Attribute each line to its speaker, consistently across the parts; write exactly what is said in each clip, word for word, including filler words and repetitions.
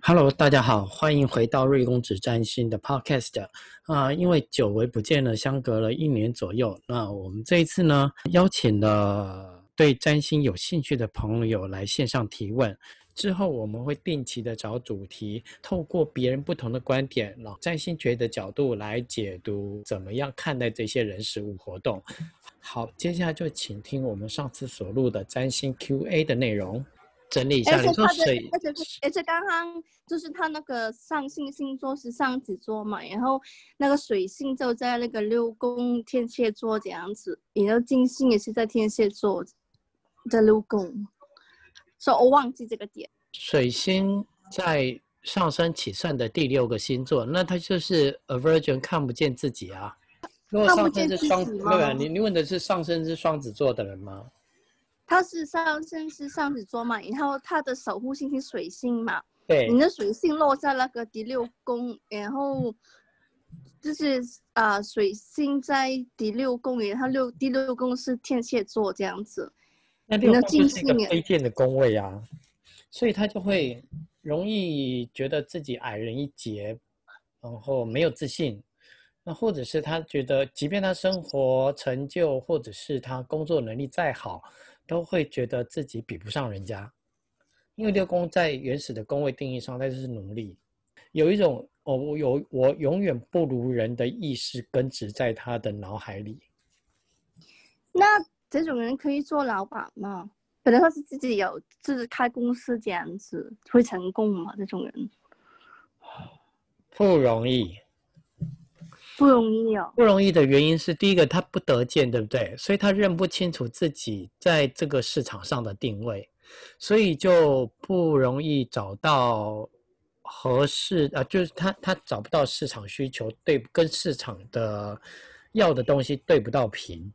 Speaker 1: Hello，大家好，欢迎回到瑞公子占星的 Podcast 啊、呃因为久违不见了，相隔了一年左右，那我们这一次呢，邀请了对占星有兴趣的朋友来线上提问。之后我们会定期的找主题，透过别人不同的观点，然后占星学的角度来解读，怎么样看待这些人事物活动。好，接下来就请听我们上次所录的占星 Q A 的内容。整理一下，你
Speaker 2: 而且他的，
Speaker 1: 说水
Speaker 2: 而且而且刚刚就是他那个上升星座是双子座嘛，然后那个水星就在那个六宫天蝎座这样子，然后金星也是在天蝎座的六宫，所以我忘记这个点。
Speaker 1: 水星在上升起算的第六个星座，那它就是 a virgin 看不见自己啊。如果
Speaker 2: 看不
Speaker 1: 上升
Speaker 2: 见自
Speaker 1: 是双，
Speaker 2: 己吗？
Speaker 1: 没有，你你问的是上升是双子座的人吗？
Speaker 2: 他是上升是双子座嘛，然后他的守护星是水星嘛，
Speaker 1: 对，
Speaker 2: 你的水星落在那个第六宫，然后就是啊、呃，水星在第六宫，然后六第六宫是天蝎座这样子，
Speaker 1: 那六
Speaker 2: 你的
Speaker 1: 宫就是一个
Speaker 2: 金星也
Speaker 1: 卑贱的宫位啊，所以他就会容易觉得自己矮人一截，然后没有自信。那或者是他觉得，即便他生活成就，或者是他工作能力再好，都会觉得自己比不上人家。因为六宫在原始的宫位定义上，它就是奴隶，有一种哦，我有我永远不如人的意识根植在他的脑海里。
Speaker 2: 那这种人可以做老板吗？可能他是自己有自己开公司这样子会成功吗？这种人
Speaker 1: 不容易，
Speaker 2: 不容易哦。
Speaker 1: 不容易的原因是，第一个他不得见，对不对？所以他认不清楚自己在这个市场上的定位，所以就不容易找到合适啊，就是他他找不到市场需求，对，跟市场的要的东西对不到频。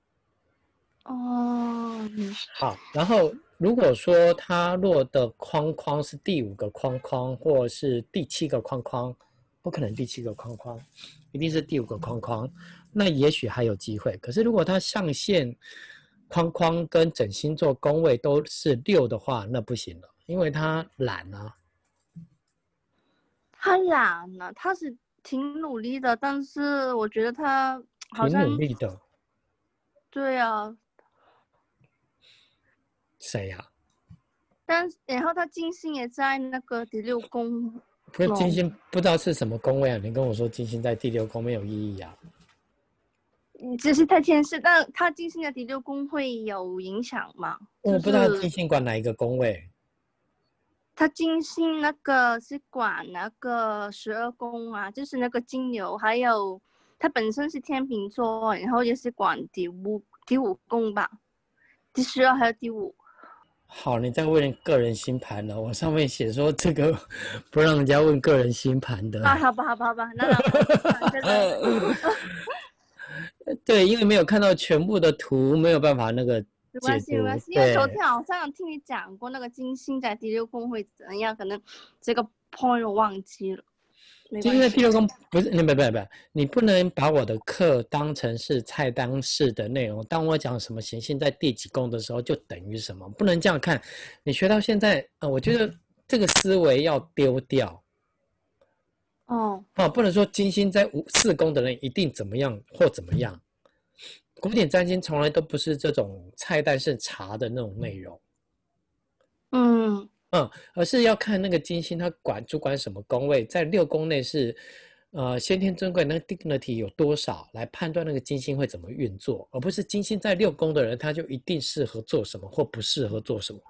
Speaker 2: 哦，
Speaker 1: 好，然后如果说它落的框框是第五个框框，或是第七个框框，不可能第七个框框，一定是第五个框框，那也许还有机会。可是如果它象限框框跟整星座宫位都是六的话，那不行了，因为他懒啊。
Speaker 2: 他懒了，他是挺努力的，但是我觉得他好
Speaker 1: 挺努
Speaker 2: 像
Speaker 1: 力的。
Speaker 2: 对啊，
Speaker 1: 谁呀、啊？
Speaker 2: 但然后他金星也在那个第六宫
Speaker 1: 不是金
Speaker 2: 咯，
Speaker 1: 星，不知道是什么宫位啊？你跟我说金星在第六宫没有意义啊？
Speaker 2: 这是太天使，但他金星的第六宫会有影响吗？就
Speaker 1: 我不知道金
Speaker 2: 是
Speaker 1: 星管哪一个宫位。
Speaker 2: 他金星那个是管那个十二宫啊，就是那个金牛，还有他本身是天秤座，然后也是管第五第五宫吧，第十二还有第五。
Speaker 1: 好，你在问个人星盘了。我上面写说这个不让人家问个人星盘的。
Speaker 2: 啊，好吧，好吧，好吧，那让我看这个。
Speaker 1: 对，因为没有看到全部的图，没有办法那个
Speaker 2: 没关系，没关
Speaker 1: 解读。
Speaker 2: 系，因为昨
Speaker 1: 对，
Speaker 2: 天好像听你讲过那个金星在第六宫会怎样，可能这个 point 我忘记了，没
Speaker 1: 今天
Speaker 2: 关系。
Speaker 1: 的第六宫不是，你不不不，你不能把我的课当成是菜单式的内容。当我讲什么行星在第几宫的时候，就等于什么，不能这样看。你学到现在，呃，我觉得这个思维要丢掉。
Speaker 2: 哦，
Speaker 1: 啊，不能说金星在五四宫的人一定怎么样或怎么样。古典占星从来都不是这种菜单式查的那种内容，
Speaker 2: 嗯，
Speaker 1: 嗯，而是要看那个金星它管主管什么宫位，在六宫内是，呃，先天尊贵那个 dignity 有多少，来判断那个金星会怎么运作，而不是金星在六宫的人他就一定适合做什么或不适合做什么。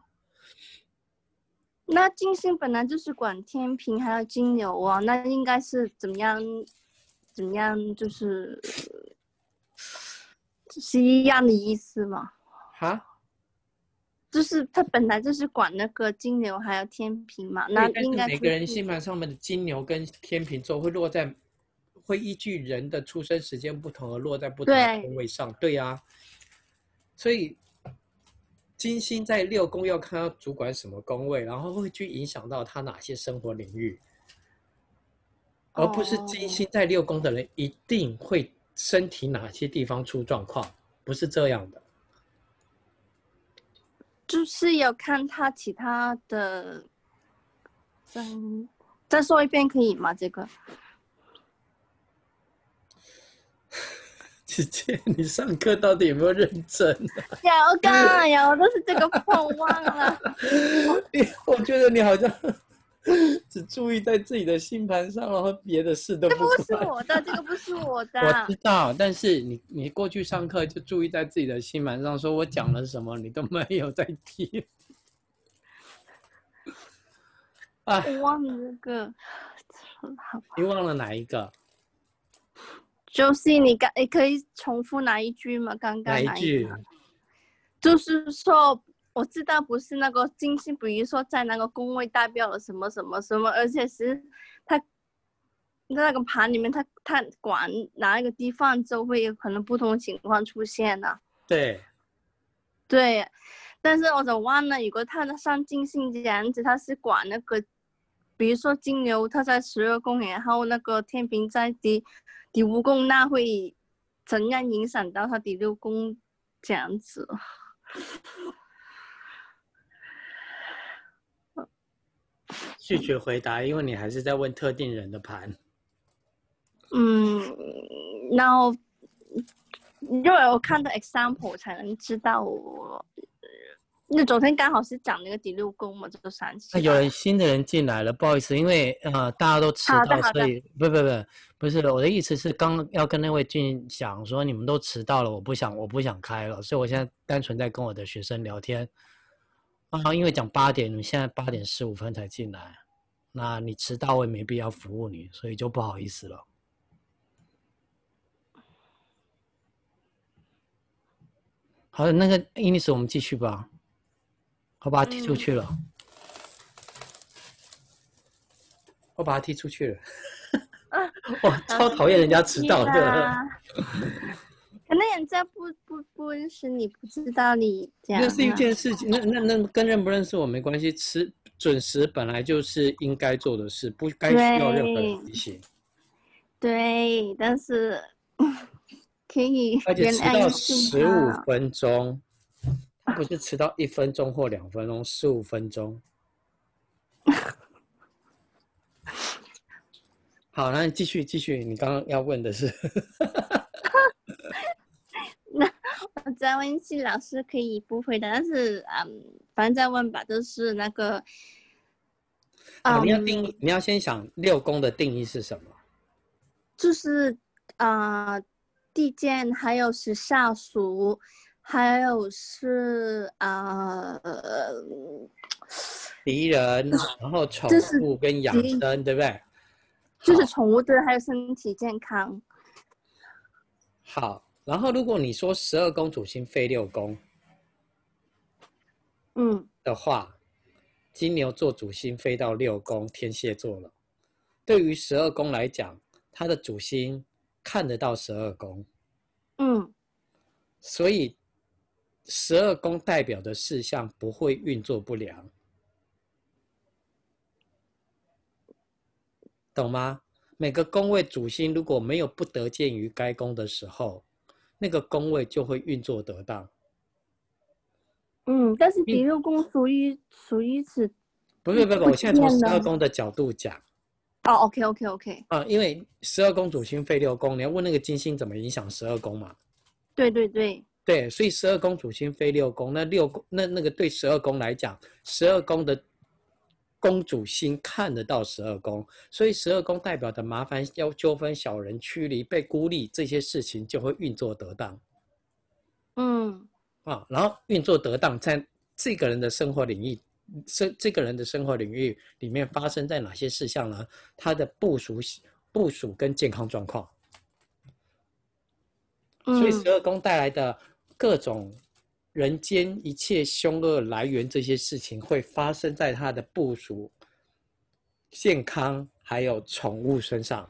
Speaker 2: 那金星本来就是管天平还有金牛啊，那应该是怎么样？怎么样？就是是一样的意思吗？
Speaker 1: 哈，
Speaker 2: 就是它本来就是管那个金牛还有天平嘛，那
Speaker 1: 对，但是
Speaker 2: 应该就是
Speaker 1: 每个人星盘上面的金牛跟天秤座会落在，会依据人的出生时间不同而落在不同的
Speaker 2: 对。
Speaker 1: 宫位上，对呀、啊，所以金星在六宫要看他主管什么宫位，然后会去影响到他哪些生活领域，而不是金
Speaker 2: 哦，
Speaker 1: 星在六宫的人一定会身体哪些地方出状况，不是这样的。
Speaker 2: 就是有看他其他的，嗯， 再说一遍可以吗？这个
Speaker 1: 姐姐，你上课到底有没有认真啊？
Speaker 2: 有噶有，但是这个破忘了。
Speaker 1: 我觉得你好像只注意在自己的星盘上，然后别的事都
Speaker 2: 这不
Speaker 1: 不管。
Speaker 2: 是我的，这个不是我的。
Speaker 1: 我知道，但是你你过去上课就注意在自己的星盘上，说我讲了什么，你都没有在听。啊，
Speaker 2: 我忘了这个，
Speaker 1: 你忘了哪一个？
Speaker 2: 就是你刚，你可以重复哪一句吗？刚刚哪
Speaker 1: 哪一句？
Speaker 2: 个？就是说，我知道不是那个金星，比如说在那个宫位代表了什么什么什么，而且是它那个盘里面它，它它管哪一个地方就会有可能不同的情况出现啊。
Speaker 1: 对
Speaker 2: 对，但是我就忘了，如果它上金星这样子，它是管那个，比如说金牛它在十二宫，然后那个天平在第第五宫，那会怎样影响到它第六宫这样子？
Speaker 1: 拒绝回答，因为你还是在问特定人的盘。
Speaker 2: 嗯，然后因为我看到 example 才能知道我。那昨天刚好是讲那个第六宫嘛，这个三期。
Speaker 1: 有人新的人进来了，不好意思，因为呃大家都迟到，所以不不不不是的，我的意思是刚要跟那位俊讲说你们都迟到了，我不想我不想开了，所以我现在单纯在跟我的学生聊天啊，因为讲八点，你们现在八点十五分才进来，那你迟到我也没必要服务你，所以就不好意思了。好的，那个伊尼斯我们继续吧。我把他踢出去了，嗯、我把他踢出去了。哇，超讨厌人家迟到的。
Speaker 2: 可能人家不不不认识你，不知道你这样、啊。
Speaker 1: 那是一件事情，那那那跟认不认识我没关系。迟准时本来就是应该做的事，不该需要任何人提醒。
Speaker 2: 对，但是可以。
Speaker 1: 而且迟到十五分钟。他不是迟到一分钟或两分钟，十五分钟。好，那你继续继续，你刚刚要问的是？
Speaker 2: 那我再问一次，老师可以不回答，但是嗯，反正再问吧，就是那个。
Speaker 1: 啊，你要定义，你要先想六宫的定义是什么？
Speaker 2: 就是啊、呃，地剑，还有是下属。还有是啊，呃，
Speaker 1: 敌人，然后宠物跟养生，对不对？
Speaker 2: 就是宠物对，还有身体健康。
Speaker 1: 好，然后如果你说十二宫主星飞六宫，
Speaker 2: 嗯
Speaker 1: 的话，金牛座主星飞到六宫天蝎座了。对于十二宫来讲，它的主星看得到十二宫，
Speaker 2: 嗯，
Speaker 1: 所以。十二宫代表的事项不会运作不良，懂吗？每个宫位主星如果没有不得见于该宫的时候，那个宫位就会运作得当。
Speaker 2: 嗯，但是第六宫属于属于是，
Speaker 1: 不是不是，我现在从十二宫的角度讲。
Speaker 2: 哦 ，OK OK OK。
Speaker 1: 啊，因为十二宫主星飞六宫，你要问那个金星怎么影响十二宫嘛？
Speaker 2: 对对对。
Speaker 1: 对，所以十二宫主星飞六宫，那六宫那那个对十二宫来讲，十二宫的宫主星看得到十二宫，所以十二宫代表的麻烦、要纠纷、小人驱离、被孤立这些事情就会运作得当。
Speaker 2: 嗯，
Speaker 1: 啊，然后运作得当，在这个人的生活领域，这这个人的生活领域里面发生在哪些事项呢？他的部署、部署跟健康状况。所以十二宫带来的各种人间一切凶恶来源，这些事情会发生在他的部属、健康还有宠物身上。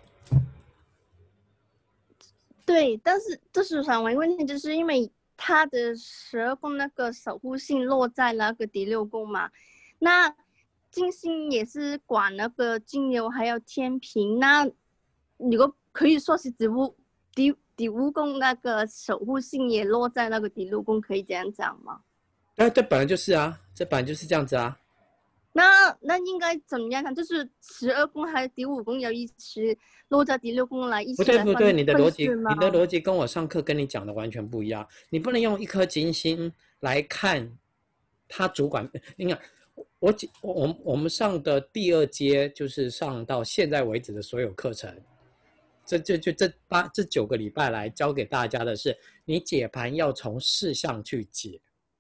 Speaker 2: 对，但是这是想问问题，就是因为他的十二宫那个守护星落在那个第六宫嘛，那金星也是管那个金牛还有天平，那如果可以说是植物第第五宫那个守护星也落在那个第六宫，可以这样讲吗？
Speaker 1: 哎，这本来就是啊，这本来就是这样子啊。
Speaker 2: 那那应该怎么样呢？就是十二宫还有第五宫要一起落在第六宫来一
Speaker 1: 不
Speaker 2: 起来分
Speaker 1: 对不对，你的逻辑，
Speaker 2: 分饰吗？
Speaker 1: 你的逻辑跟我上课跟你讲的完全不一样。你不能用一颗金星来看它主管。你看，我我我们上的第二阶就是上到现在为止的所有课程，这就就这八这九个礼拜来教给大家的是，你解盘要从事项去解，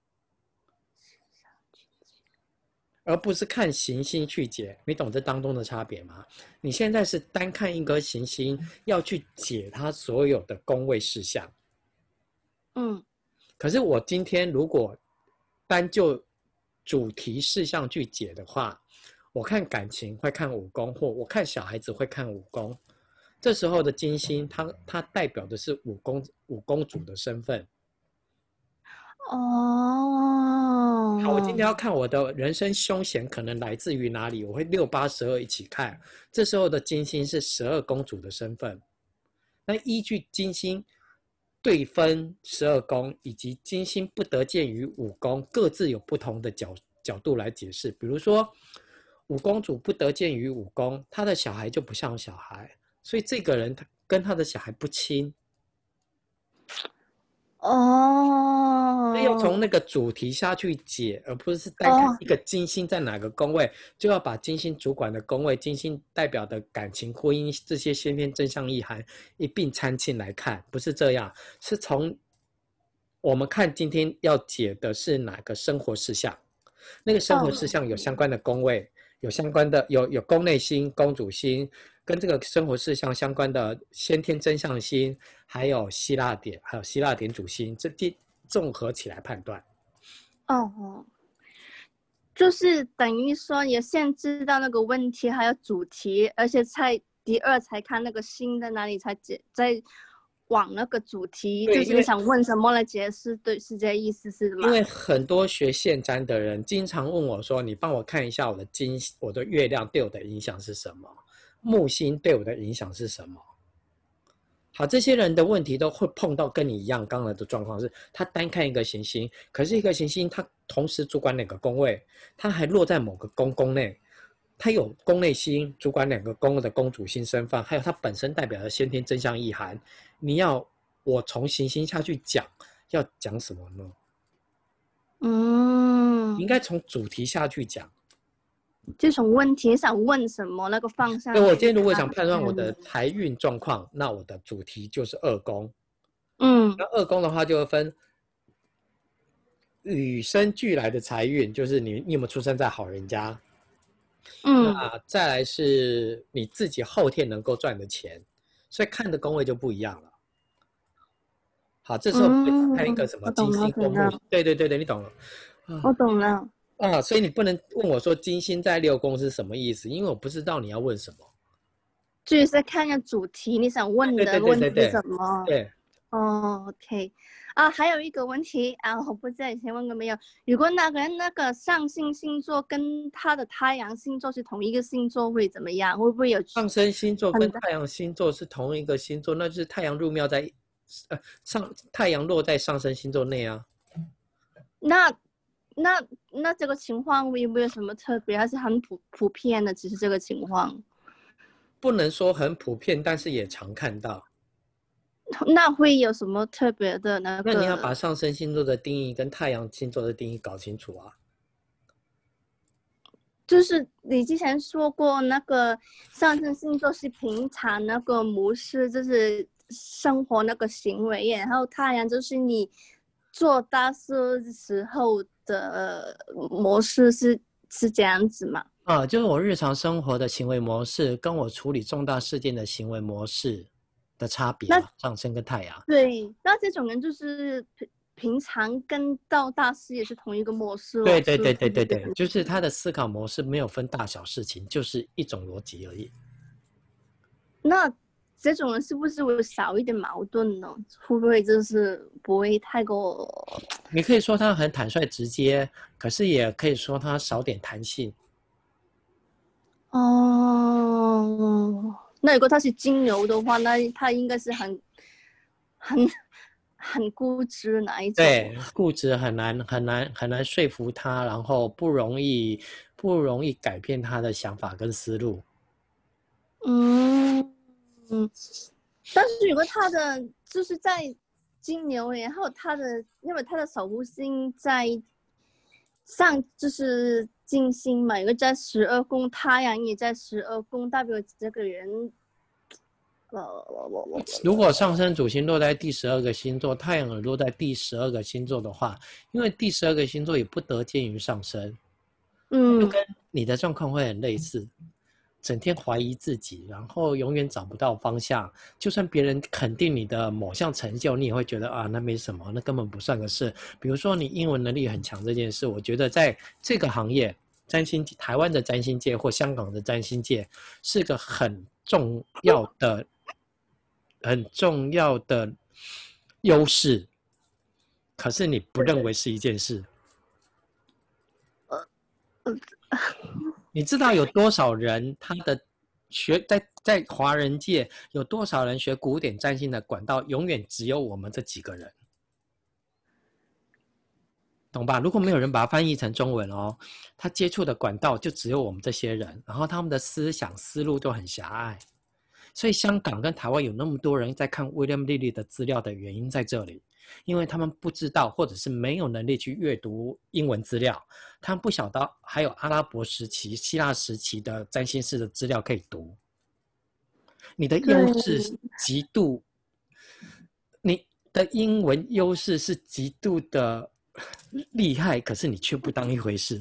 Speaker 1: 而不是看行星去解。你懂这当中的差别吗？你现在是单看一颗行星，要去解它所有的宫位事项。
Speaker 2: 嗯，
Speaker 1: 可是我今天如果单就主题事项去解的话，我看感情会看五宫，或我看小孩子会看五宫。这时候的金星，它它代表的是五宫五宫主的身份。
Speaker 2: 哦，
Speaker 1: 好，我今天要看我的人生凶险可能来自于哪里，我会六八十二一起看。这时候的金星是十二宫主的身份。那依据金星对分十二宫以及金星不得见于五宫，各自有不同的角角度来解释。比如说，五宫主不得见于五宫，他的小孩就不像小孩，所以这个人他跟他的小孩不亲。所以要从
Speaker 2: 哦，
Speaker 1: 那个主题下去解，而不是单看
Speaker 2: 哦，
Speaker 1: 一个金星在哪个宫位，就要把金星主管的宫位、金星代表的感情、婚姻这些先天真相意涵一并参进来看，不是这样，是从我们看今天要解的是哪个生活事项，那个生活事
Speaker 2: 哦，
Speaker 1: 项有相关的宫位，有相关的有有宫内星、宫主星，跟这个生活事项相关的先天真相星，还有希腊点，还有希腊点主星，这第综合起来判断。
Speaker 2: 哦，就是等于说也先知道那个问题还有主题，而且才第二才看那个新的哪里才解，再往那个主题，
Speaker 1: 对，因为
Speaker 2: 就是你想问什么来解释，对，是这意思是吗？
Speaker 1: 因为很多学现占的人经常问我说：“你帮我看一下我的金，我的月亮对我的影响是什么？木星对我的影响是什么？”好，这些人的问题都会碰到跟你一样刚才的状况是，他单看一个行星，可是一个行星它同时主管两个宫位，它还落在某个宫宫内，它有宫内星主管两个宫的宫主星身份，还有它本身代表的先天真相意涵。你要我从行星下去讲，要讲什么呢？
Speaker 2: 嗯，
Speaker 1: 应该从主题下去讲。
Speaker 2: 就从问题想问什么那个方
Speaker 1: 所以我
Speaker 2: 向去
Speaker 1: 今天如果想
Speaker 2: 看，
Speaker 1: 判断我的
Speaker 2: 嗯
Speaker 1: 财运状况，那我的主题就是二宫。
Speaker 2: 嗯
Speaker 1: 那二宫的话就会分与生俱来的财运，就是你你有没有出生在好人家。
Speaker 2: 嗯
Speaker 1: 那再来是你自己后天能够赚的钱，所以看的宫位就不一样了。好，这时候会看一个
Speaker 2: 嗯，
Speaker 1: 什么金
Speaker 2: 我懂了，
Speaker 1: 星或木星，
Speaker 2: 懂了，
Speaker 1: 对对对对，你懂了。
Speaker 2: 我
Speaker 1: 啊
Speaker 2: 懂了。
Speaker 1: 啊，所以你不能问我说金星在六宫是什么意思，因为我不知道你要问什么。
Speaker 2: 就是看个主题，你想问
Speaker 1: 对对
Speaker 2: 的问题是
Speaker 1: 对对对
Speaker 2: 什么？
Speaker 1: 对。
Speaker 2: 哦，OK，啊，还有一个问题啊，我不知道以前问过没有。如果那个人那个上升星座跟他的太阳星座是同一个星座，会怎么样？会不会有
Speaker 1: 上升星座跟
Speaker 2: 很大？
Speaker 1: 太阳星座是同一个星座，那就是太阳入庙在，呃，上太阳落在上升星座内啊。
Speaker 2: 那那那这个情况有没有什么特别，还是很普普遍的？只是这个情况，
Speaker 1: 不能说很普遍，但是也常看到。
Speaker 2: 那会有什么特别的那
Speaker 1: 那你要把
Speaker 2: 个？
Speaker 1: 上升星座的定义跟太阳星座的定义搞清楚啊。
Speaker 2: 就是你之前说过，那个上升星座是平常那个模式，就是生活那个行为，然后太阳就是你做大事时候的模式是，是这样子嘛？
Speaker 1: 啊，就是我日常生活的行为模式，跟我处理重大事件的行为模式的差别
Speaker 2: 那
Speaker 1: 啊，上升跟太阳。
Speaker 2: 对，那这种人就是平平常跟到大事也是同一个模式哦，
Speaker 1: 对对对
Speaker 2: 是是
Speaker 1: 对对对，
Speaker 2: 这样子。
Speaker 1: 就是他的思考模式没有分大小事情，就是一种逻辑而已。
Speaker 2: 那这种人是不是会少一点矛盾呢？会不会就是不会太过？
Speaker 1: 你可以说他很坦率直接，可是也可以说他少点弹性。
Speaker 2: 哦，那如果他是金牛的话，那他应该是很、很、 很固执的那一种。
Speaker 1: 对，固执很难很难很难说服他，然后不容易不容易改变他的想法跟思路。
Speaker 2: 嗯嗯，但是如果他的就是在金牛，然后他的因为他的守护星在上就是金星嘛，有个在十二宫，太阳也在十二宫，代表这个人。
Speaker 1: 如果上升主星落在第十二个星座，太阳也落在第十二个星座的话，因为第十二个星座也不得见于上升，
Speaker 2: 嗯，
Speaker 1: 就跟你的状况会很类似，整天怀疑自己，然后永远找不到方向。就算别人肯定你的某项成就，你也会觉得啊，那没什么，那根本不算个事。比如说你英文能力很强这件事，我觉得在这个行业，占星台湾的占星界或香港的占星界是个很重要的。很重要的优势，可是你不认为是一件事。你知道有多少人他的学在在华人界有多少人学古典占星的管道永远只有我们这几个人，懂吧？如果没有人把它翻译成中文哦，他接触的管道就只有我们这些人，然后他们的思想思路都很狭隘。所以香港跟台湾有那么多人在看 William Lilly 的资料的原因在这里，因为他们不知道或者是没有能力去阅读英文资料，他们不晓得还有阿拉伯时期、希腊时期的占星师的资料可以读。你的优势极度，你的英文优势是极度的厉害，可是你却不当一回事。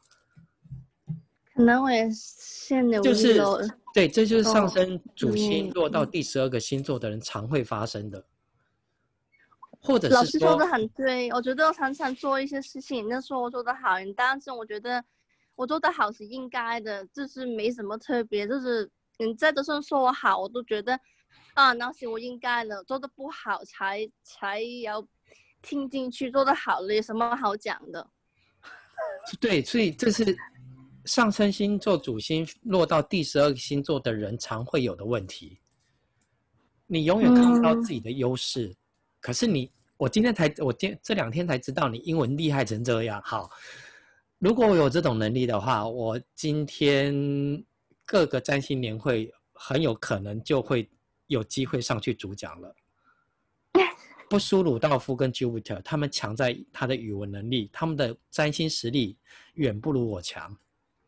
Speaker 2: 可能我也先留意了。
Speaker 1: 就是对，这就是上升主星落到第十二个星座的人常会发生的，或者是说，
Speaker 2: 老师说的很对，我觉得我常常做一些事情，你就说我做的好，但是我觉得我做的好是应该的，就是没什么特别，就是你再就算说我好，我都觉得啊，那是我应该的，做的不好才才要听进去，做的好了有什么好讲的？
Speaker 1: 对，所以这是上升星座主星落到第十二个星座的人常会有的问题。你永远看不到自己的优势，嗯、可是你，我今天才，我今这两天才知道你英文厉害成这样。好，如果我有这种能力的话，我今天各个占星年会很有可能就会有机会上去主讲了。不输鲁道夫跟 Jupiter， 他们强在他的语文能力，他们的占星实力远不如我强。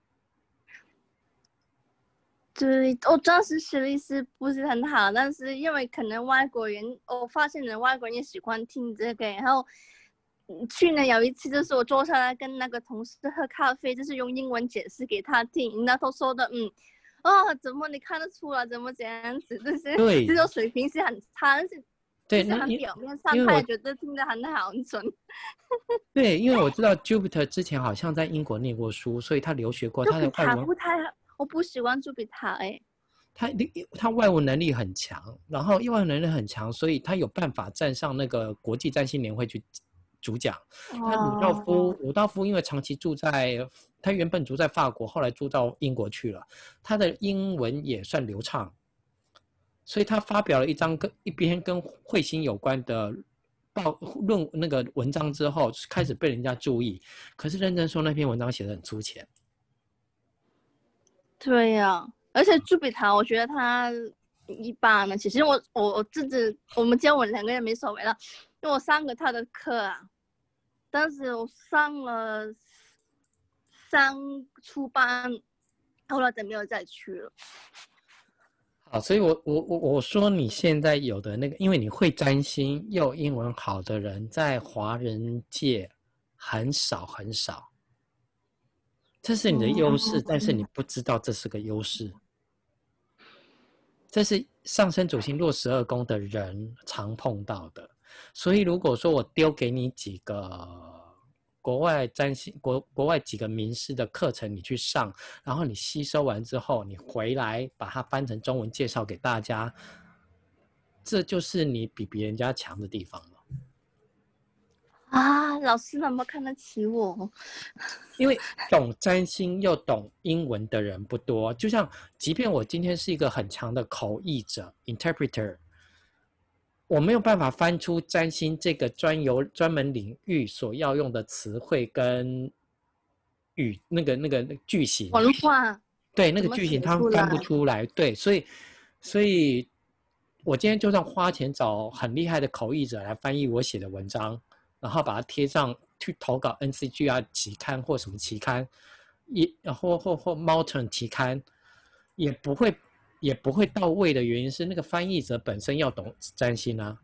Speaker 2: 对，我当时实力是不是很好，但是因为可能外国人，我发现了外国人也喜欢听这个，然后去年有一次就是我坐下来跟那个同事喝咖啡，就是用英文解释给他听，那他说的嗯，哦，怎么你看得出来，怎么这样子，就是
Speaker 1: 对，
Speaker 2: 这种水平是很差，但是
Speaker 1: 对，
Speaker 2: 就是很表面上，他也觉得听得很好，很准。
Speaker 1: 对，因为我知道 Jupiter 之前好像在英国念过书，所以他留学过，他的外文
Speaker 2: 不太好。我不喜欢朱比塔哎，
Speaker 1: 他他外文能力很强，然后外文能力很强，所以他有办法站上那个国际占星年会去主讲。那鲁道夫，鲁道夫因为长期住在，他原本住在法国，后来住到英国去了，他的英文也算流畅，所以他发表了一张跟一篇跟彗星有关的报论那个文章之后，开始被人家注意。可是认真说，那篇文章写得很粗浅。
Speaker 2: 对呀、啊，而且朱比塔，我觉得他一般了。其实我我我自己，我们教我两个人没所谓了，因为我上过他的课啊，但是我上了上初班，后来就没有再去了。
Speaker 1: 好，所以我我我我说你现在有的那个，因为你会占星又英文好的人，在华人界很少很少。这是你的优势，但是你不知道这是个优势。这是上升主星落十二宫的人常碰到的。所以如果说我丢给你几个国外占星国国外几个名师的课程，你去上，然后你吸收完之后，你回来把它翻成中文介绍给大家，这就是你比别人家强的地方了。
Speaker 2: 啊，老师那么看得起我？
Speaker 1: 因为懂占星又懂英文的人不多，就像即便我今天是一个很强的口译者 interpreter， 我没有办法翻出占星这个专有专门领域所要用的词汇跟语那个那个那个句型
Speaker 2: 文化
Speaker 1: 对那个
Speaker 2: 怎么写
Speaker 1: 句型它
Speaker 2: 出
Speaker 1: 翻不
Speaker 2: 来？
Speaker 1: 出来，对，所以所以我今天就算花钱找很厉害的口译者来翻译我写的文章，然后把它贴上去投稿 N C G R 期刊或什么期刊，也或或或 Mountain 期刊，也不会也不会到位的原因是那个翻译者本身要懂占星啊。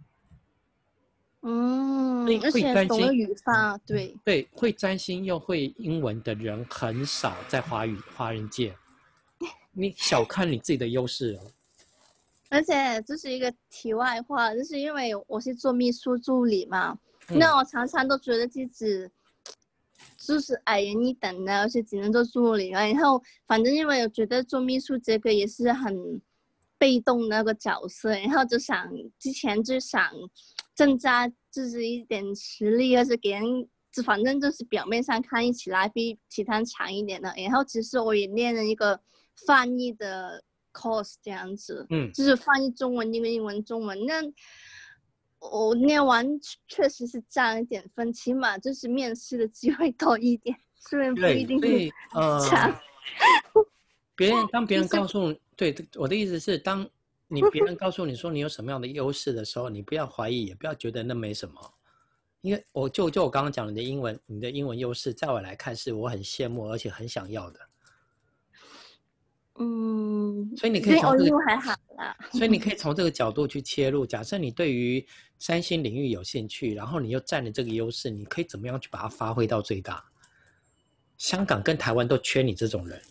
Speaker 1: 所
Speaker 2: 嗯，
Speaker 1: 以
Speaker 2: 而
Speaker 1: 会占星，
Speaker 2: 且懂了语法，对
Speaker 1: 对，会占星又会英文的人很少在华语华人界。你小看你自己的优势哦。
Speaker 2: 而且这是一个题外话，就是因为我是做秘书助理嘛，
Speaker 1: 嗯、
Speaker 2: 那我常常都觉得自己就是矮人一等的，而且只能做助理了。然后反正因为我觉得做秘书这个也是很被动的那个角色，然后就想之前就想增加自己一点实力，而且给人就反正就是表面上看起来比其他人强一点的。然后其实我也练了一个翻译的 course 这样子，
Speaker 1: 嗯，
Speaker 2: 就是翻译中文英文英文中文。那我念完确实是占一点分，起码就是面试的机会多一点，虽然不一定是强。
Speaker 1: 呃、别人当别人告诉你，对，我的意思是，当你别人告诉你说你有什么样的优势的时候，你不要怀疑，也不要觉得那没什么。因为我就就我刚刚讲你的英文，你的英文优势，在我来看是我很羡慕而且很想要的。
Speaker 2: 嗯，
Speaker 1: 所以你可以从这个
Speaker 2: 还好啦。
Speaker 1: 所以你可以从这个角度去切入。假设你对于占星领域有兴趣，然后你又占了这个优势，你可以怎么样去把它发挥到最大？香港跟台湾都缺你这种人。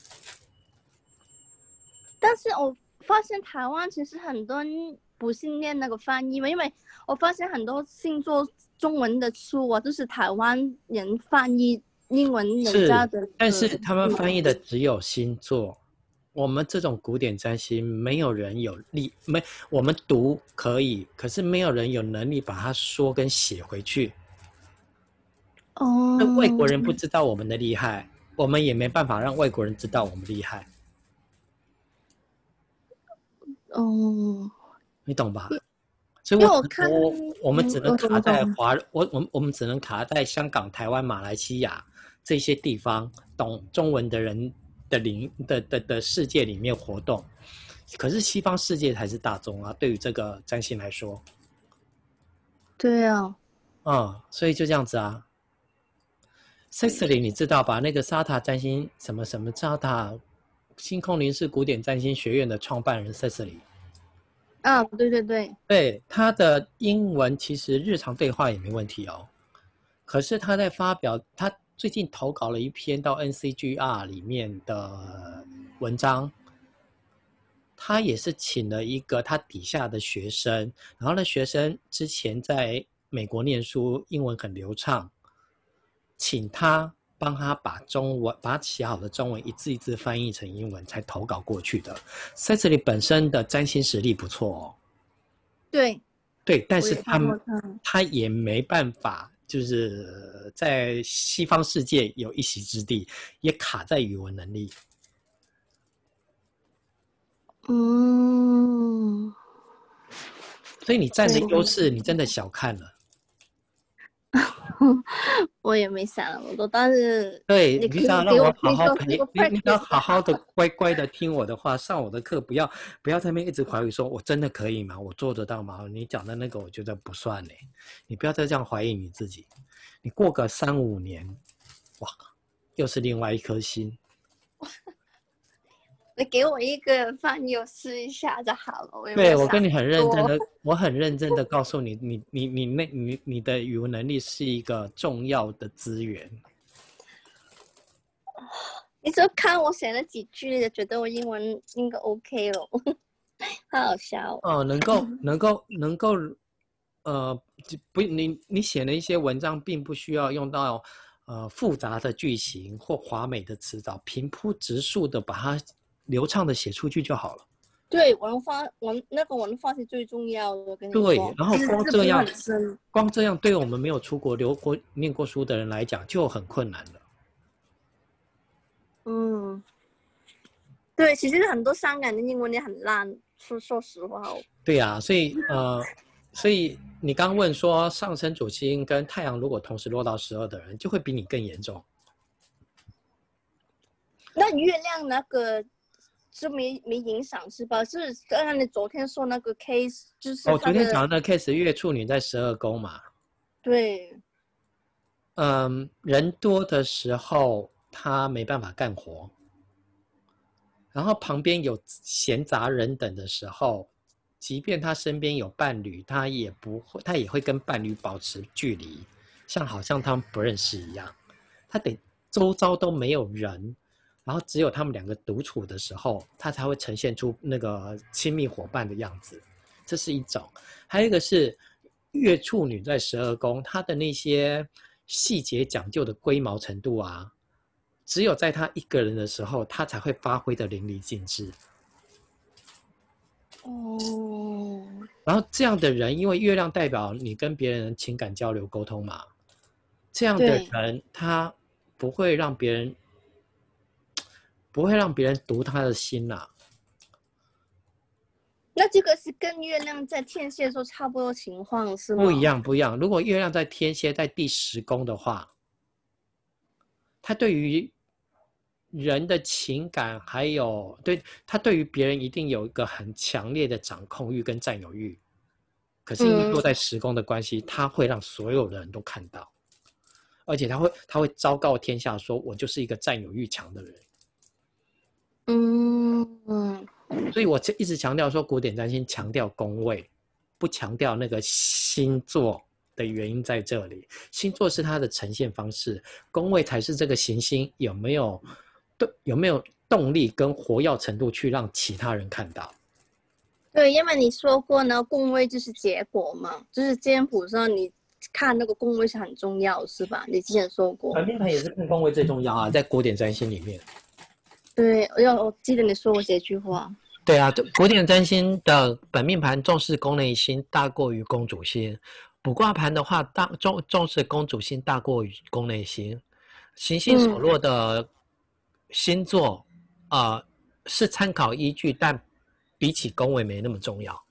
Speaker 2: 但是我发现台湾其实很多人不是念那个翻译嘛，因为我发现很多星座中文的书啊，都是台湾人翻译英文人家的，
Speaker 1: 但是他们翻译的只有星座。我们这种古典占星，没有人有力，没我们读可以，可是没有人有能力把它说跟写回去。
Speaker 2: 哦，
Speaker 1: 那外国人不知道我们的厉害，我们也没办法让外国人知道我们厉害。
Speaker 2: 哦，
Speaker 1: 你懂吧？所以我
Speaker 2: 我看
Speaker 1: 我我们只能卡在华，
Speaker 2: 嗯、
Speaker 1: 我我我们只能卡在香港、台湾、马来西亚这些地方，懂中文的人的领的的的世界里面活动。可是西方世界才是大众啊，对于这个占星来说。
Speaker 2: 对啊。
Speaker 1: 嗯，所以就这样子啊。Cecily 你知道吧？那个沙塔占星什么什么沙塔星空林氏古典占星学院的创办人 Cecily。
Speaker 2: 啊，对对对，
Speaker 1: 对，他的英文其实日常对话也没问题哦。可是他在发表，他最近投稿了一篇到 N C G R 里面的文章，他也是请了一个他底下的学生，然后那学生之前在美国念书，英文很流畅，请他帮他把中文把他写好的中文一字一字翻译成英文才投稿过去的。Cecily 本身的占星实力不错哦，
Speaker 2: 对
Speaker 1: 对，但是他他也没办法，就是在西方世界有一席之地，也卡在语文能力。
Speaker 2: 嗯，
Speaker 1: 所以你占的优势，你真的小看了。
Speaker 2: 我也没想那么多，但是
Speaker 1: 对，你只要让我好好陪，你你要好好的乖乖的听我的话，上我的课，不要不要在那边一直怀疑说我真的可以吗？我做得到吗？你讲的那个我觉得不算嘞，你不要再这样怀疑你自己。你过个三五年，哇，又是另外一颗心。
Speaker 2: 你给我一个翻译，我试一下就好了。我
Speaker 1: 对，我跟你很认真的，我很认真的告诉你，你你你那你你的语文能力是一个重要的资源。
Speaker 2: 你就看我写了几句，就觉得我英文应该 OK 了，好好笑
Speaker 1: 哦。哦，能够能够能够，呃，不，你你写的一些文章，并不需要用到呃复杂的句型或华美的词藻，平铺直述的把它流畅的写出去就好了。
Speaker 2: 对，文化文那个文化是最重要的，跟你说。
Speaker 1: 对，然后光这样，光这样对我们没有出国留过念过书的人来讲就很困难了。
Speaker 2: 嗯，对，其实很多香港的英文也很烂，说说实话。
Speaker 1: 对啊，所以呃， 所以你刚问说上升主星跟太阳如果同时落到十二的人，就会比你更严重。
Speaker 2: 那月亮那个就没没影响是吧？是刚刚你昨天说那个 case， 就是
Speaker 1: 哦，
Speaker 2: 他的。
Speaker 1: 昨天讲的那个 case 月处女在十二宫嘛，
Speaker 2: 对，
Speaker 1: 嗯，人多的时候他没办法干活，然后旁边有闲杂人等的时候，即便他身边有伴侣，他也不会，他也会跟伴侣保持距离，像好像他们不认识一样。他得周遭都没有人，然后只有他们两个独处的时候，他才会呈现出那个亲密伙伴的样子。这是一种，还有一个是月处女在十二宫，他的那些细节讲究的龟毛程度啊，只有在他一个人的时候，他才会发挥的淋漓尽致。
Speaker 2: 哦，
Speaker 1: 然后这样的人，因为月亮代表你跟别人情感交流沟通嘛，这样的
Speaker 2: 对，
Speaker 1: 人他不会让别人不会让别人读他的心啦、啊。
Speaker 2: 那这个是跟月亮在天蝎座差不多情况是吗？
Speaker 1: 不一样，不一样。如果月亮在天蝎在第十宫的话，他对于人的情感还有对他对于别人一定有一个很强烈的掌控欲跟占有欲。可是因为落在十宫的关系，他会让所有的人都看到，而且他会他会昭告天下说，我就是一个占有欲强的人。
Speaker 2: 嗯嗯，
Speaker 1: 所以我一直强调说，古典占星强调宫位，不强调那个星座的原因在这里。星座是它的呈现方式，宫位才是这个行星有没有有没有动力跟活跃程度去让其他人看到。
Speaker 2: 对，因为你说过呢，宫位就是结果嘛，就是占卜上你看那个宫位是很重要，是吧？你之前说过。
Speaker 1: 本命盘也是看宫位最重要啊，在古典占星里面。
Speaker 2: 对，我我记得你说过这句话。
Speaker 1: 对啊，古典占星的本命盘重视宫内星大过于宫主星，卜卦盘的话大重重视宫主星大过于宫内星。行星所落的星座，嗯、呃是参考依据，但比起宫位没那么重要。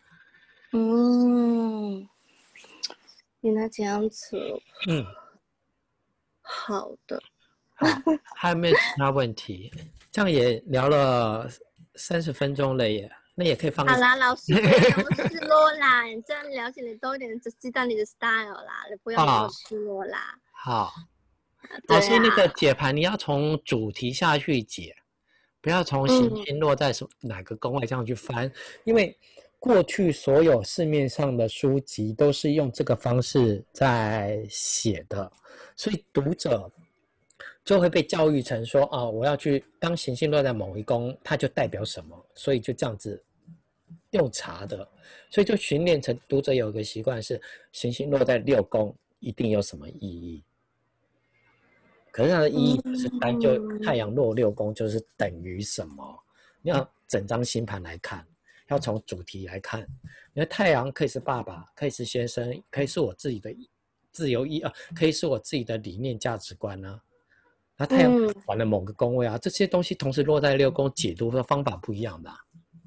Speaker 2: 嗯，原来这样子。
Speaker 1: 嗯，
Speaker 2: 好的。
Speaker 1: 好，还有没有其他问题？这样也聊了三十分钟了耶，那也可以放。
Speaker 2: 好啦，老师不要那么失落啦，你这样了解你多一点，就知道你的 style 啦，你不要那么失落啦。
Speaker 1: 好，
Speaker 2: 对啊，
Speaker 1: 老师那个解盘你要从主题下去解，不要从行星落在哪个宫位这样去翻，嗯、因为过去所有市面上的书籍都是用这个方式在写的，所以读者就会被教育成说啊，我要去当行星落在某一宫，它就代表什么，所以就这样子用查的，所以就训练成读者有一个习惯是行星落在六宫一定有什么意义。可是它的意义是单就太阳落六宫就是等于什么？你要整张星盘来看，要从主题来看。因为太阳可以是爸爸，可以是先生，可以是我自己的自由意啊，可以是我自己的理念价值观啊。那太阳管了某个宫位啊，这些东西同时落在六宫，解读的方法不一样的、啊。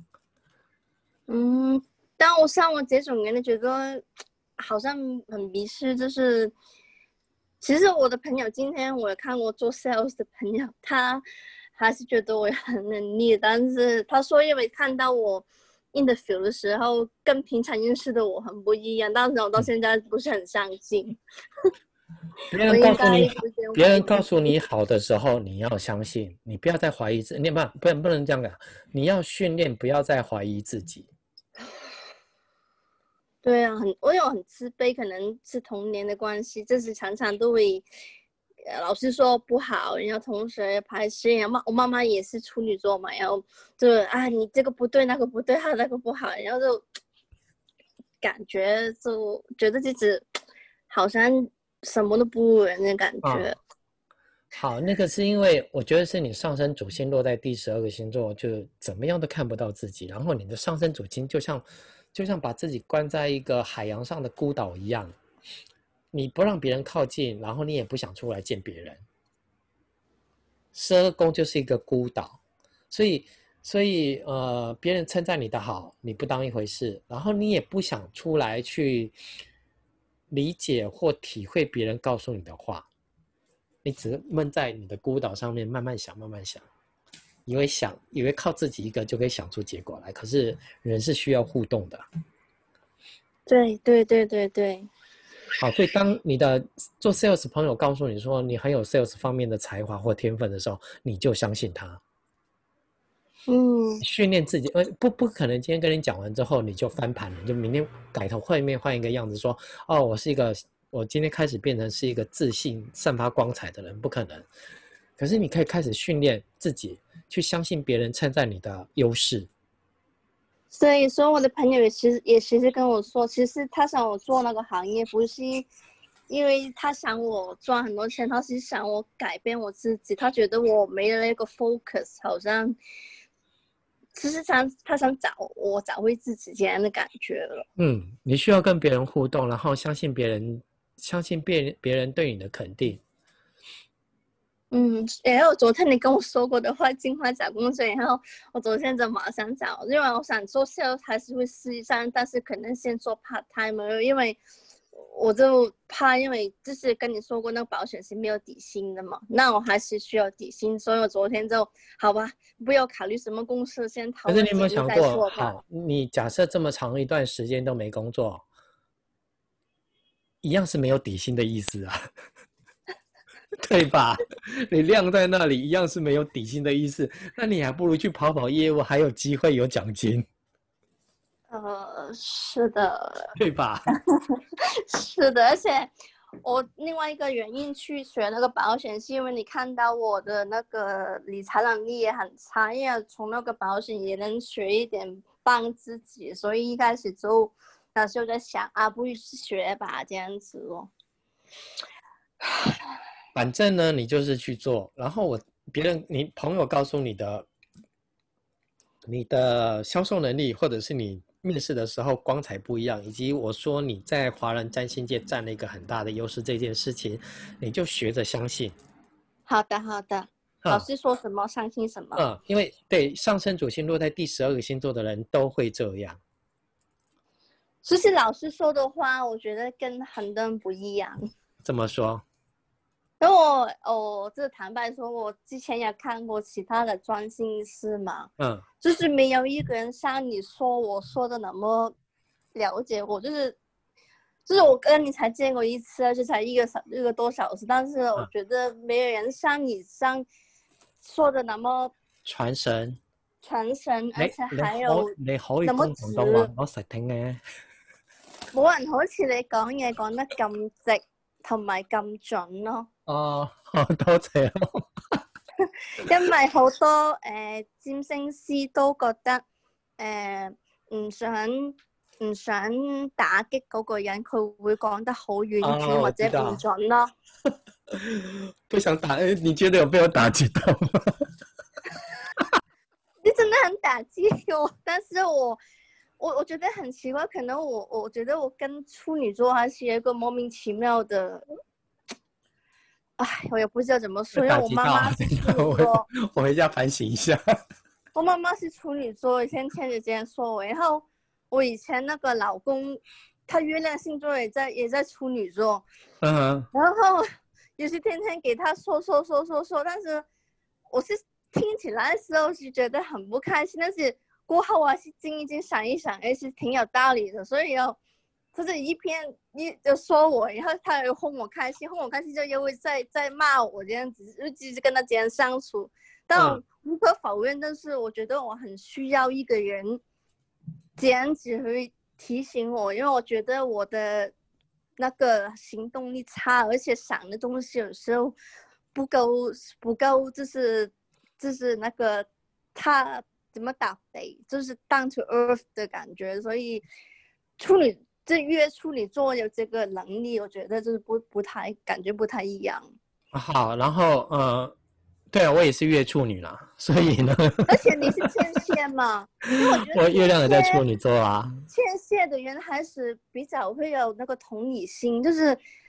Speaker 2: 嗯，但我像我这种人，觉得好像很迷失，就是。其实我的朋友，今天我有看过做 sales 的朋友，他还是觉得我有能力，但是他说因为看到我 interview 的时候跟平常认识的我很不一样，但是我到现在不是很相信。
Speaker 1: 别人告诉你，别人告诉你好的时候，你要相信，你不要再怀疑自己，你不不能不能这样讲，你要训练不要再怀疑自己。
Speaker 2: 对啊，很我有很自卑，可能是童年的关系，就是常常都会，呃，老师说不好，然后同学排斥，然后我妈妈也是处女座嘛，然后就啊你这个不对，那个不对，还有那个不好，然后就感觉就觉得自己好像什么都不如人的感觉。
Speaker 1: 啊好，那个是因为我觉得是你上升主星落在第十二个星座，就怎么样都看不到自己，然后你的上升主星就像就像把自己关在一个海洋上的孤岛一样，你不让别人靠近，然后你也不想出来见别人。十二宫就是一个孤岛，所以所以呃，别人称赞你的好，你不当一回事，然后你也不想出来去理解或体会别人告诉你的话，你只是闷在你的孤岛上面慢慢想慢慢想，以为想以为靠自己一个就可以想出结果来，可是人是需要互动的。
Speaker 2: 对对对对对。
Speaker 1: 好，所以当你的做 sales 朋友告诉你说你很有 sales 方面的才华或天分的时候，你就相信他。
Speaker 2: 嗯，
Speaker 1: 训练自己，呃，不不可能今天跟你讲完之后你就翻盘了，就明天改头换面换一个样子说，哦，我是一个，我今天开始变成是一个自信、散发光彩的人，不可能。可是你可以开始训练自己，去相信别人称赞你的优势。
Speaker 2: 所以说我的朋友也其实也其实跟我说，其实他想我做那个行业，不是因为他想我赚很多钱，他是想我改变我自己，他觉得我没了那个 focus， 好像其实想他想找我找回自己这样的感觉了。
Speaker 1: 嗯，你需要跟别人互动，然后相信别人，相信别人别人对你的肯定。
Speaker 2: 嗯，然后昨天你跟我说过的话，尽快找工作，然后我昨天就马上找，因为我想做 sales 还是会试一下，但是可能先做 part time， 因为我就怕，因为就是跟你说过那个保险是没有底薪的嘛，那我还是需要底薪，所以我昨天就好吧，不要考虑什么公司，先投了
Speaker 1: 可是你有没有
Speaker 2: 简历
Speaker 1: 想过，
Speaker 2: 再说吧。
Speaker 1: 好，你假设这么长一段时间都没工作，一样是没有底薪的意思啊。对吧？你晾在那里一样是没有底薪的意思，那你还不如去跑跑业务，还有机会有奖金，
Speaker 2: 呃，是的，
Speaker 1: 对吧？
Speaker 2: 是的，而且我另外一个原因去学那个保险，是因为你看到我的那个理财能力也很差，因为从那个保险也能学一点帮自己，所以一开始就那时候在想啊，不如去学吧，这样子哦。
Speaker 1: 反正呢，你就是去做，然后我别人你朋友告诉你的，你的销售能力，或者是你面试的时候光彩不一样，以及我说你在华人占星界占了一个很大的优势这件事情，你就学着相信。
Speaker 2: 好的，好的。老师说什么相信什么。
Speaker 1: 嗯，因为对上升主星落在第十二个星座的人都会这样。
Speaker 2: 其实老师说的话，我觉得跟很多人不一样。
Speaker 1: 怎么说？
Speaker 2: 因为我我这坦白说，我之前也看过其他的占星师嘛，
Speaker 1: 嗯，
Speaker 2: 就是没有一个人像你说我说的那么了解我，就是就是我跟你才见过一次，而且才一个小一个多小时，但是我觉得没有人像你像说的那么
Speaker 1: 傳神，
Speaker 2: 傳神，而且還有
Speaker 1: 你可以
Speaker 2: 那麼
Speaker 1: 講廣東話，我實聽嘅。
Speaker 2: 冇人好似你講嘢講得咁直同埋咁準咯。
Speaker 1: 哦，多謝咯。
Speaker 2: 因為好多誒、呃、占星師都覺得誒唔、呃、想唔想打擊嗰個人，佢會講得好婉轉、哦、或者唔準咯。
Speaker 1: 不想打，你覺得有被我打擊到嗎？
Speaker 2: 你真的很打擊我，但是我我我覺得很奇怪，可能我我覺得我跟處女座還是有一個莫名其妙的。唉，我也不知道怎麼說，因為我媽媽是處女座，
Speaker 1: 我回家反省一下。
Speaker 2: 我媽媽是處女座，以前天就這樣說我，然後我以前那個老公，他月亮星座也在也在處女座，
Speaker 1: 嗯，
Speaker 2: 然後也是天天給他說說說說說，但是我是聽起來的時候是覺得很不開心，但是過後我還是靜一靜想一想，也是挺有道理的，所以要。就是一篇一就說我，然後他又哄我開心，哄我開心就又會再再罵我這樣子，就繼續跟他這樣相處。但無可否認，但是我覺得我很需要一個人這樣子去提醒我，因為我覺得我的那個行動力差，而且想的東西有時候不夠不夠，就是就是那個他怎麼打地，就是 down to earth 的感覺，所以處女。這月處女座有這個能力，我覺得就是不不太感覺不太一樣。
Speaker 1: 好，然後呃，對啊，我也是月處女啦，所以呢。
Speaker 2: 而且你是天蠍嘛？因為我覺得
Speaker 1: 我月亮也在處女座啊。
Speaker 2: 天蠍的人還是比較會有那個同理心，就是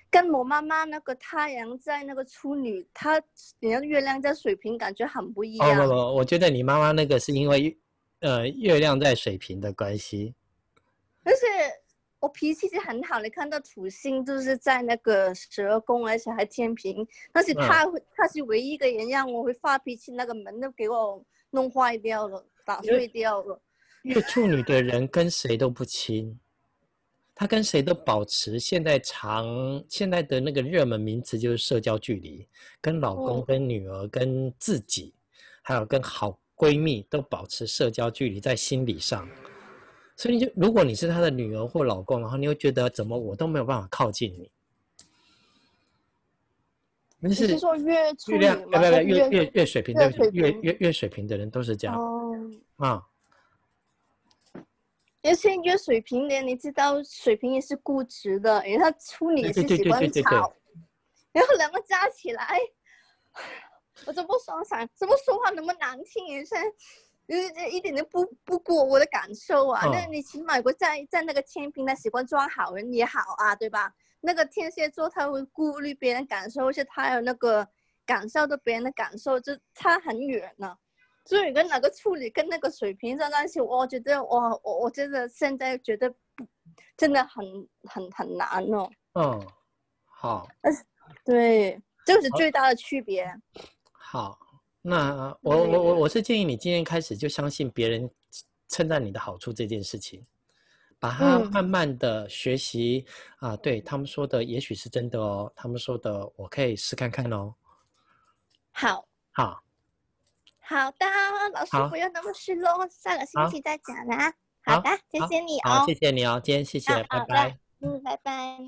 Speaker 2: 跟我妈妈那个太阳在那个处女，她你要月亮在水瓶，感觉很不一
Speaker 1: 哦不不，
Speaker 2: 样。
Speaker 1: 我觉得你妈妈那个是因为呃月亮在水瓶的关系。
Speaker 2: 但是我脾气是很好，你看到土星就是在那个十二宫，而且还天平，但是他
Speaker 1: 嗯，
Speaker 2: 他是唯一一个人让我会发脾气，那个门都给我弄坏掉了，打碎掉了。
Speaker 1: 月处女的人跟谁都不亲，他跟谁都保持现在常现在的那个热门名词就是社交距离，跟老公、
Speaker 2: 嗯，
Speaker 1: 跟女儿、跟自己，还有跟好闺蜜都保持社交距离在心理上。所以就如果你是他的女儿或老公，然后你会觉得怎么我都没有办法靠近你。但
Speaker 2: 你是
Speaker 1: 是
Speaker 2: 说月
Speaker 1: 月亮，
Speaker 2: 处女吗？
Speaker 1: 呃不不，
Speaker 2: 还是月
Speaker 1: 月月月水瓶，对
Speaker 2: 月
Speaker 1: 不起，
Speaker 2: 水瓶？
Speaker 1: 月月月水瓶的人都是这样
Speaker 2: 哦，
Speaker 1: 啊。
Speaker 2: 而且月水瓶的，你知道水瓶也是固执的，因为他处女
Speaker 1: 对对对对
Speaker 2: 也是喜欢
Speaker 1: 对对对，
Speaker 2: 吵，然后两个加起来，我怎么说想怎么说话那么难听，也是，就是一点都不不顾我的感受啊。那
Speaker 1: 嗯，
Speaker 2: 你起码如果在在那个天平，他喜欢装好人也好啊，对吧？那个天蝎座他会顾虑别人感受，而且他有那个感受到别人的感受，就差很远呢。所以跟哪个处理跟那个水平在在一起，我觉得我我我真的现在觉得不真的很很很难哦。
Speaker 1: 嗯，好，
Speaker 2: 对，这个是
Speaker 1: 好，
Speaker 2: 最大的区别。
Speaker 1: 好，那我我我
Speaker 2: 对，
Speaker 1: 我是建议你今天开始就相信别人称赞你的好处这件事情，把它
Speaker 2: 嗯，
Speaker 1: 慢慢的学习啊，对他们说的也许是真的哦，他们说的我可以试看看哦。
Speaker 2: 好
Speaker 1: 好，
Speaker 2: 好的，老师不
Speaker 1: 好，
Speaker 2: 要那么失落，下个星
Speaker 1: 好，
Speaker 2: 期再讲啦。好
Speaker 1: 好，
Speaker 2: 的，谢
Speaker 1: 好，
Speaker 2: 谢你
Speaker 1: 好，谢
Speaker 2: 哦。
Speaker 1: 谢你哦，今天谢
Speaker 2: 啊，
Speaker 1: 谢，拜
Speaker 2: 好的，
Speaker 1: 拜。
Speaker 2: 嗯，拜拜。